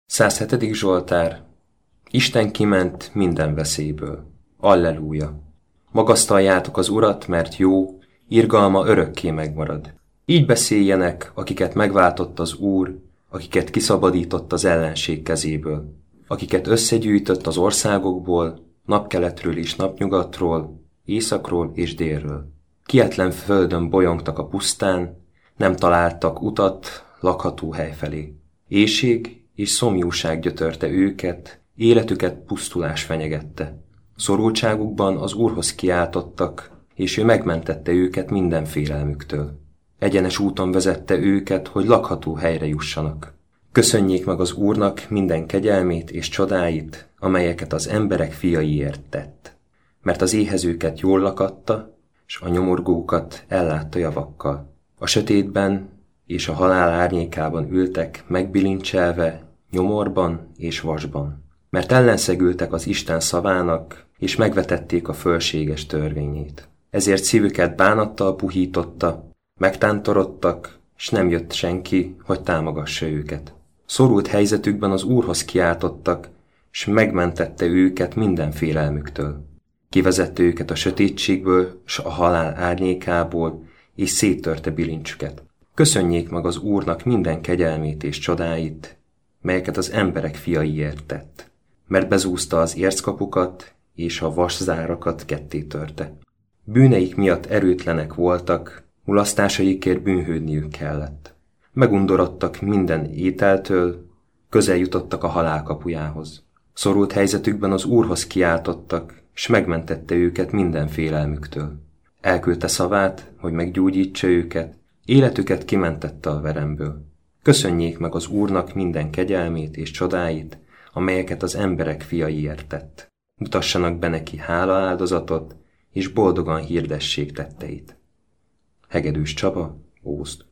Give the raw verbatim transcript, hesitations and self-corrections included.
százhetedik Zsoltár. Isten kiment minden veszélyből. Alleluja! Magasztaljátok az Urat, mert jó, irgalma örökké megmarad. Így beszéljenek, akiket megváltott az Úr, akiket kiszabadított az ellenség kezéből, akiket összegyűjtött az országokból, napkeletről és napnyugatról, északról és délről. Kietlen földön bolyongtak a pusztán, nem találtak utat lakható hely felé. Éhség és szomjúság gyötörte őket, életüket pusztulás fenyegette. Szorultságukban az Úrhoz kiáltottak, és ő megmentette őket minden félelmüktől. Egyenes úton vezette őket, hogy lakható helyre jussanak. Köszönjék meg az Úrnak minden kegyelmét és csodáit, amelyeket az emberek fiaiért tett. Mert az éhezőket jól lakatta, s a nyomorgókat ellátta javakkal. A sötétben és a halál árnyékában ültek, megbilincselve, nyomorban és vasban. Mert ellenszegültek az Isten szavának, és megvetették a fölséges törvényét. Ezért szívüket bánattal puhította, megtántorodtak, s nem jött senki, hogy támogassa őket. Szorult helyzetükben az Úrhoz kiáltottak, s megmentette őket minden félelmüktől. Kivezette őket a sötétségből, s a halál árnyékából, és széttörte bilincsüket. Köszönjék meg az Úrnak minden kegyelmét és csodáit, melyeket az emberek fiaiért tett, mert bezúzta az érckapukat, és a vaszárakat ketté törte. Bűneik miatt erőtlenek voltak, mulasztásaikért bűnhődniük kellett. Megundorodtak minden ételtől, közel jutottak a halál kapujához. Szorult helyzetükben az Úrhoz kiáltottak, s megmentette őket minden félelmüktől. Elküldte szavát, hogy meggyógyítsa őket, életüket kimentette a veremből. Köszönjék meg az Úrnak minden kegyelmét és csodáit, amelyeket az emberek fiaiért tett. Mutassanak be neki hálaáldozatot, és boldogan hirdessék tetteit. Hegedűs Csaba, Ózd.